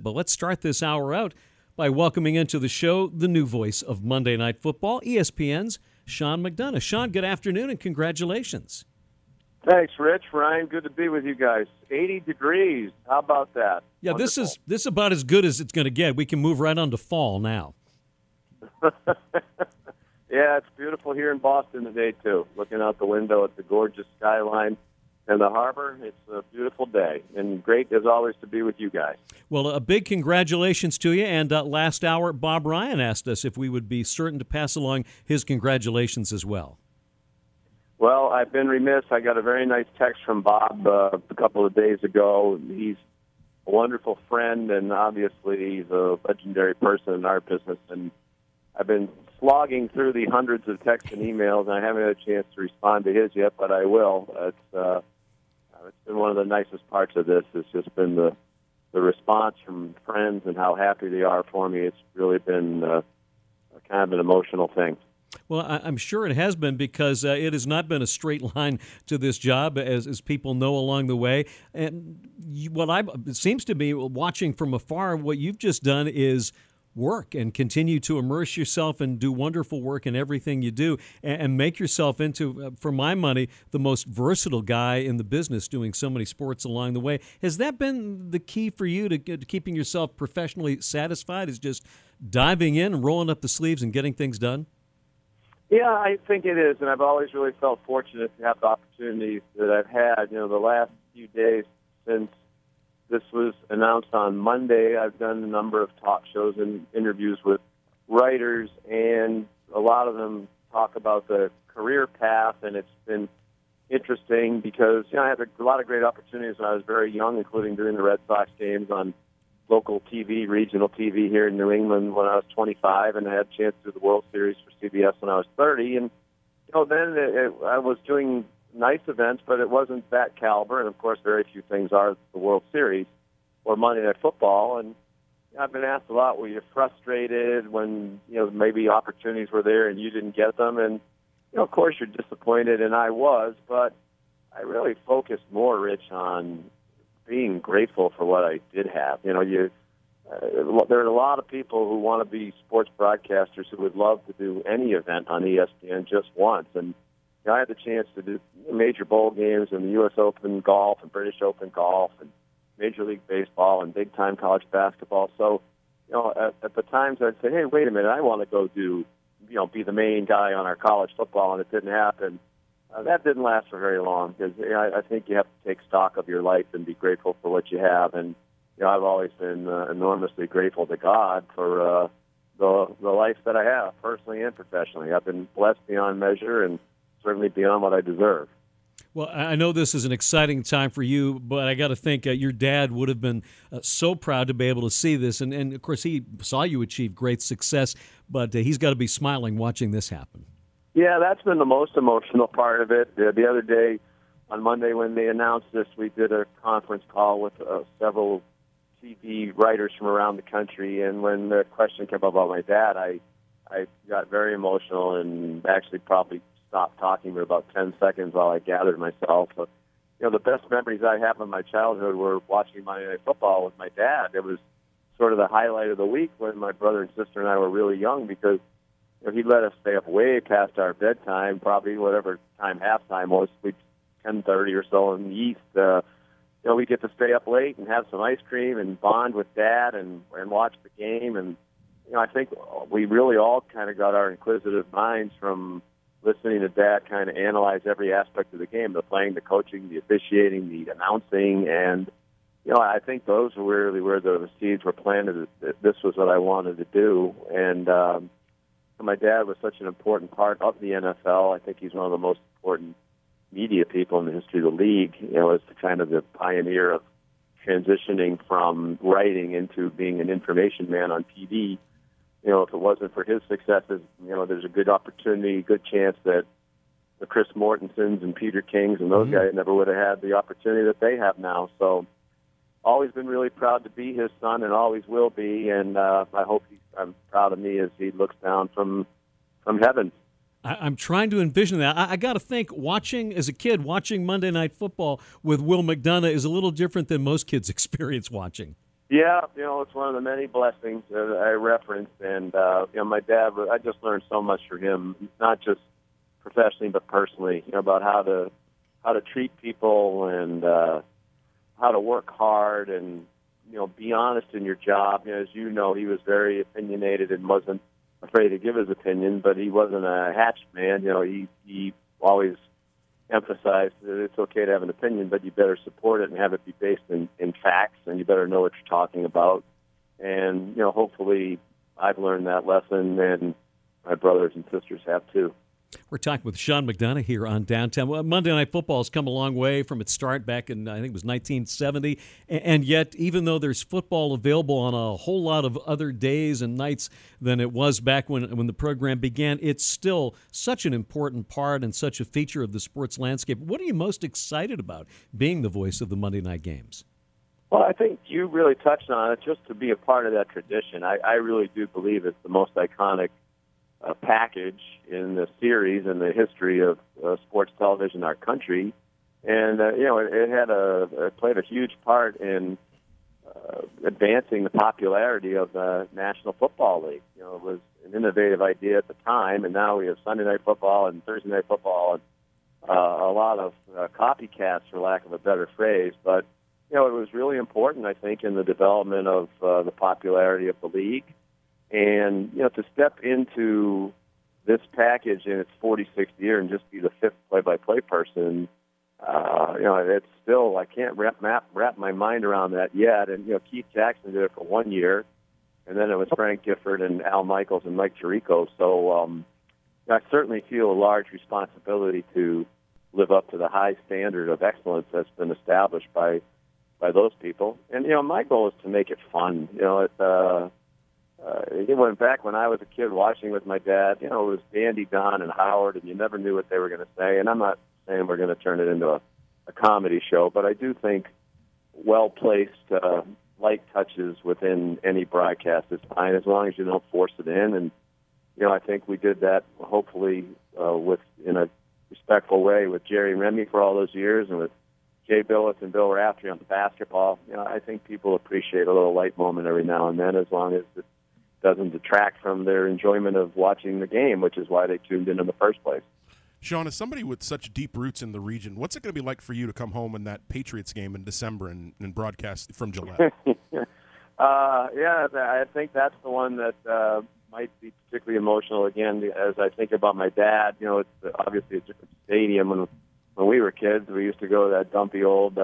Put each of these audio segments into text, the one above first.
But let's start this hour out by welcoming into the show the new voice of Monday Night Football, ESPN's Sean McDonough. Sean, good afternoon and congratulations. Thanks, Rich. Ryan, good to be with you guys. 80 degrees. How about that? Yeah, Wonderful. this is about as good as it's going to get. We can move right on to fall now. Yeah, it's beautiful here in Boston today, too. Looking out the window at the gorgeous skyline and the harbor, it's a beautiful day. And great, as always, to be with you guys. Well, a big congratulations to you. And last hour, Bob Ryan asked us if we would be certain to pass along his congratulations as well. Well, I've been remiss. I got a very nice text from Bob a couple of days ago. He's a wonderful friend, and obviously he's a legendary person in our business. And I've been slogging through the hundreds of texts and emails, and I haven't had a chance to respond to his yet, but I will. It's been one of the nicest parts of this. It's just been the response from friends and how happy they are for me. It's really been kind of an emotional thing. Well, I'm sure it has been, because it has not been a straight line to this job, as people know along the way. And it seems to me, watching from afar, what you've just done is work and continue to immerse yourself and do wonderful work in everything you do, and make yourself into, for my money, the most versatile guy in the business, doing so many sports along the way. Has that been the key for you to keeping yourself professionally satisfied, is just diving in and rolling up the sleeves and getting things done? Yeah, I think it is, and I've always really felt fortunate to have the opportunities that I've had. You know, the last few days since this was announced on Monday, I've done a number of talk shows and interviews with writers, and a lot of them talk about the career path, and it's been interesting because, I had a lot of great opportunities when I was very young, including doing the Red Sox games on local TV, regional TV here in New England when I was 25, and I had a chance to do the World Series for CBS when I was 30. And, then I was doing nice events, but it wasn't that caliber. And, of course, very few things are the World Series or Monday Night Football. And I've been asked a lot, were you frustrated when, maybe opportunities were there and you didn't get them? And, of course, you're disappointed, and I was, but I really focused more, Rich, on being grateful for what I did have. There are a lot of people who want to be sports broadcasters who would love to do any event on ESPN just once. And I had the chance to do major bowl games and the U.S. Open golf and British Open golf and Major League Baseball and big-time college basketball. So, at the times I'd say, hey, wait a minute, I want to go do, be the main guy on our college football, and it didn't happen. That didn't last for very long, because I think you have to take stock of your life and be grateful for what you have. And I've always been enormously grateful to God for the life that I have, personally and professionally. I've been blessed beyond measure, and certainly beyond what I deserve. Well, I know this is an exciting time for you, but I got to think your dad would have been so proud to be able to see this. And, of course, he saw you achieve great success, but he's got to be smiling watching this happen. Yeah, that's been the most emotional part of it. The other day, on Monday, when they announced this, we did a conference call with several TV writers from around the country. And when the question came up about my dad, I got very emotional and actually probably stopped talking for about 10 seconds while I gathered myself. So, the best memories I have of my childhood were watching Monday Night Football with my dad. It was sort of the highlight of the week when my brother and sister and I were really young, because he let us stay up way past our bedtime, probably whatever time halftime was, 10:30 or so in the East. We get to stay up late and have some ice cream and bond with Dad and watch the game. And I think we really all kind of got our inquisitive minds from listening to Dad kind of analyze every aspect of the game, the playing, the coaching, the officiating, the announcing. And, I think those were really where the seeds were planted, that this was what I wanted to do. And my dad was such an important part of the NFL. I think he's one of the most important media people in the history of the league, as kind of the pioneer of transitioning from writing into being an information man on TV. If it wasn't for his successes, there's a good opportunity, good chance that the Chris Mortensons and Peter Kings and those guys never would have had the opportunity that they have now. So always been really proud to be his son, and always will be. And I hope I'm proud of me as he looks down from heaven. I'm trying to envision that. I got to think, as a kid, watching Monday Night Football with Will McDonough is a little different than most kids experience watching. Yeah, it's one of the many blessings that I referenced, and my dad. I just learned so much from him, not just professionally but personally. About how to treat people and how to work hard and be honest in your job. As you know, he was very opinionated and wasn't afraid to give his opinion, but he wasn't a hatchet man. He always emphasized that it's okay to have an opinion, but you better support it and have it be based in facts, and you better know what you're talking about. And, hopefully I've learned that lesson, and my brothers and sisters have too. We're talking with Sean McDonough here on Downtown. Well, Monday Night Football has come a long way from its start back in, I think it was 1970. And yet, even though there's football available on a whole lot of other days and nights than it was back when the program began, it's still such an important part and such a feature of the sports landscape. What are you most excited about being the voice of the Monday night games? Well, I think you really touched on it, just to be a part of that tradition. I really do believe it's the most iconic package in the series and the history of sports television in our country, and it played a huge part in advancing the popularity of the National Football League. It was an innovative idea at the time, and now we have Sunday Night Football and Thursday Night Football, and a lot of copycats, for lack of a better phrase. But it was really important, I think, in the development of the popularity of the league. And, to step into this package in its 46th year and just be the fifth play-by-play person, it's still, I can't wrap my mind around that yet. And, Keith Jackson did it for 1 year, and then it was Frank Gifford and Al Michaels and Mike Tirico. So I certainly feel a large responsibility to live up to the high standard of excellence that's been established by those people. And, my goal is to make it fun. It went back when I was a kid watching with my dad. It was Dandy, Don, and Howard, and you never knew what they were going to say. And I'm not saying we're going to turn it into a comedy show, but I do think well-placed light touches within any broadcast is fine, as long as you don't force it in. And I think we did that hopefully in a respectful way with Jerry and Remy for all those years, and with Jay Billis and Bill Raftery on the basketball. I think people appreciate a little light moment every now and then, as long as it doesn't detract from their enjoyment of watching the game, which is why they tuned in the first place. Sean, as somebody with such deep roots in the region, what's it going to be like for you to come home in that Patriots game in December and broadcast from Gillette? I think that's the one that might be particularly emotional. Again, as I think about my dad, it's obviously a different stadium. When we were kids, we used to go to that dumpy old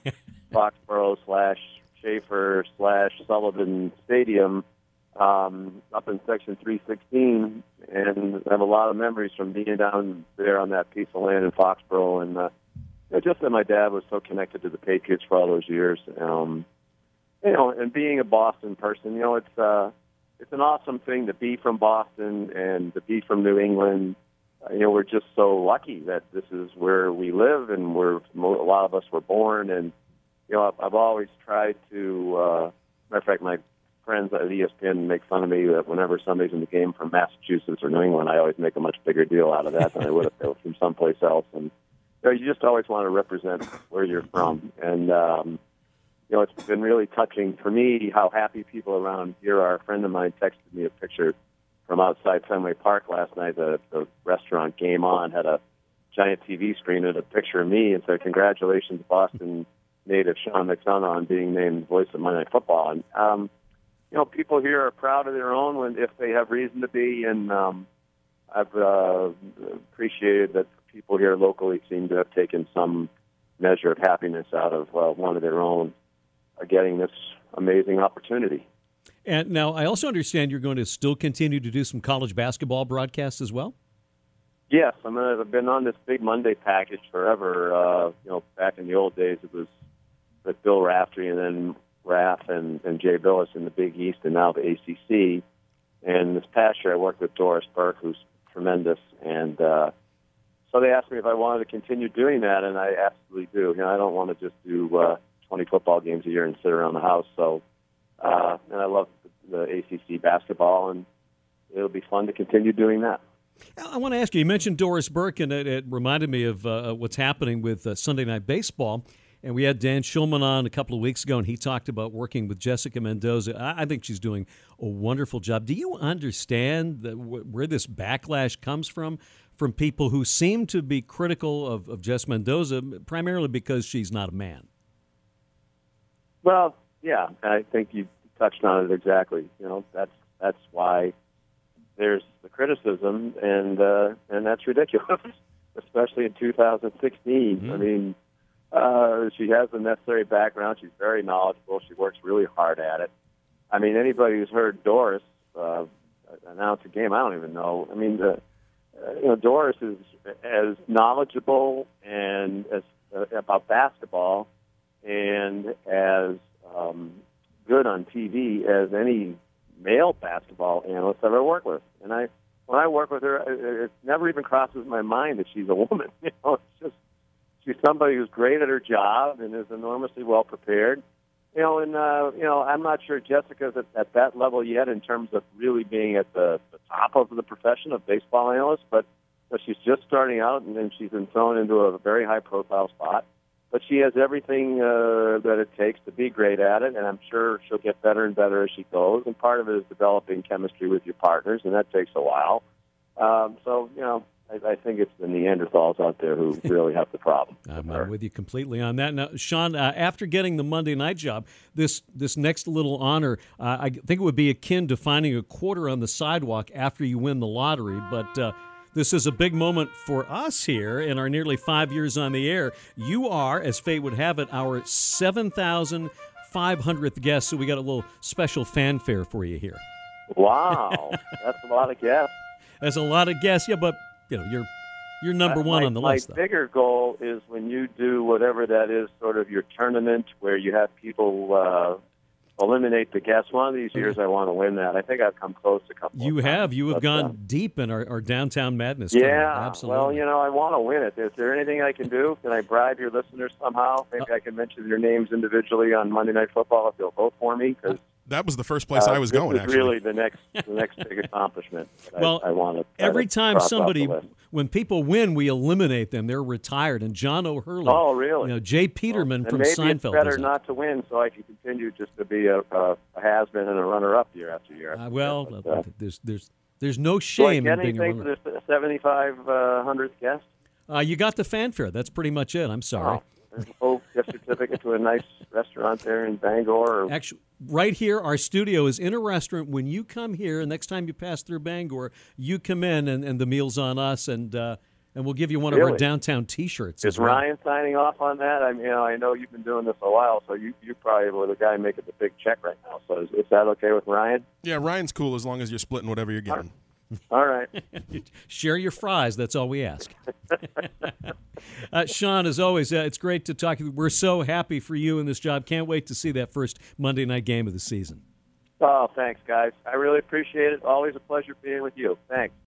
Foxborough/Schaefer/Sullivan Stadium up in Section 316, and I have a lot of memories from being down there on that piece of land in Foxborough. And just that my dad was so connected to the Patriots for all those years. And being a Boston person, it's an awesome thing to be from Boston and to be from New England. We're just so lucky that this is where we live, and a lot of us were born. And I've always tried to. Matter of fact, my friends at ESPN make fun of me that whenever somebody's in the game from Massachusetts or New England, I always make a much bigger deal out of that than I would if they were from someplace else. And you just always want to represent where you're from. And it's been really touching for me how happy people around here are. A friend of mine texted me a picture from outside Fenway Park last night. The restaurant Game On had a giant TV screen and a picture of me and said, "Congratulations, Boston native Sean McDonough, on being named voice of Monday Night Football." And people here are proud of their own if they have reason to be, and I've appreciated that people here locally seem to have taken some measure of happiness out of one of their own getting this amazing opportunity. And now, I also understand you're going to still continue to do some college basketball broadcasts as well? Yes, I've been on this Big Monday package forever. Back in the old days, it was with Bill Raftery and then Raph and Jay Billis in the Big East, and now the ACC. And this past year, I worked with Doris Burke, who's tremendous. And so they asked me if I wanted to continue doing that, and I absolutely do. I don't want to just do 20 football games a year and sit around the house. So, and I love the ACC basketball, and it'll be fun to continue doing that. I want to ask you mentioned Doris Burke, and it reminded me of what's happening with Sunday Night Baseball. And we had Dan Schulman on a couple of weeks ago, and he talked about working with Jessica Mendoza. I think she's doing a wonderful job. Do you understand where this backlash comes from people who seem to be critical of Jess Mendoza, primarily because she's not a man? Well, yeah, I think you touched on it exactly. That's why there's the criticism, and that's ridiculous, especially in 2016. Mm-hmm. I mean, she has the necessary background. She's very knowledgeable. She works really hard at it. I mean, anybody who's heard Doris announce a game, I don't even know. I mean, Doris is as knowledgeable and as about basketball and as good on TV as any male basketball analyst I've ever worked with. And when I work with her, it never even crosses my mind that she's a woman. It's just she's somebody who's great at her job and is enormously well prepared. I'm not sure Jessica's at that level yet in terms of really being at the top of the profession of baseball analyst, but she's just starting out, and then she's been thrown into a very high-profile spot. But she has everything that it takes to be great at it, and I'm sure she'll get better and better as she goes. And part of it is developing chemistry with your partners, and that takes a while. I think it's the Neanderthals out there who really have the problem. I'm with you completely on that. Now, Sean, after getting the Monday night job, this next little honor, I think it would be akin to finding a quarter on the sidewalk after you win the lottery, but this is a big moment for us here in our nearly 5 years on the air. You are, as fate would have it, our 7,500th guest, so we got a little special fanfare for you here. Wow, that's a lot of guests. That's a lot of guests, yeah, but you're number one on the list. My bigger goal is when you do whatever that is, sort of your tournament where you have people eliminate the guests. One of these years I want to win that. I think I've come close a couple of times. You have gone deep in our Downtown Madness Yeah, tournament. Absolutely. Well, I want to win it. Is there anything I can do? Can I bribe your listeners somehow? Maybe I can mention your names individually on Monday Night Football if you'll vote for me. Cause, that was the first place I was going, this is actually. really the next big accomplishment. Well, I want to every time somebody, when people win, we eliminate them. They're retired. And John O'Hurley. Oh, really? Jay Peterman from maybe Seinfeld. It's better not to win, so I can continue just to be a has-been and a runner-up year after year. There's no shame in being a runner. Do I get anything for this 7,500th guest? You got the fanfare. That's pretty much it. I'm sorry. Oh. There's a full gift certificate to a nice restaurant there in Bangor. Actually, right here, our studio is in a restaurant. When you come here, next time you pass through Bangor, you come in and the meal's on us, and we'll give you one of our downtown T-shirts. Is Ryan signing off on that? I know you've been doing this a while, so you probably were the guy making the big check right now. So is that okay with Ryan? Yeah, Ryan's cool as long as you're splitting whatever you're getting. All right. Share your fries. That's all we ask. Sean, as always, it's great to talk to you. We're so happy for you in this job. Can't wait to see that first Monday night game of the season. Oh, thanks, guys. I really appreciate it. Always a pleasure being with you. Thanks.